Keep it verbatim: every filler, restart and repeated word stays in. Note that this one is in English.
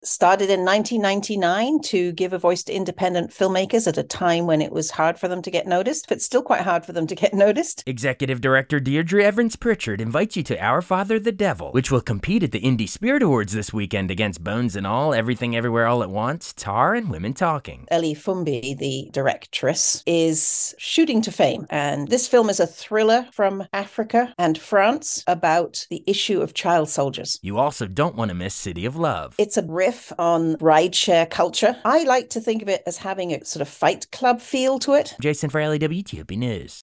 started in nineteen ninety-nine to give a voice to independent filmmakers at a time when it was hard for them to get noticed, but still quite hard for them to get noticed. Executive Director Deirdre Evans Pritchard invites you to Our Father the Devil, which will compete at the Indie Spirit Awards this weekend against Bones and All, Everything Everywhere All at Once, Tar, and Women Talking. Ellie Fumbi, the directress, is shooting to fame, and this film is a thriller from Africa and France about the issue of child soldiers. You also don't want to miss City of Love. It's a riff on rideshare culture. I like to think of it as having a sort of Fight Club feel to it. Jason for L A W T O P News.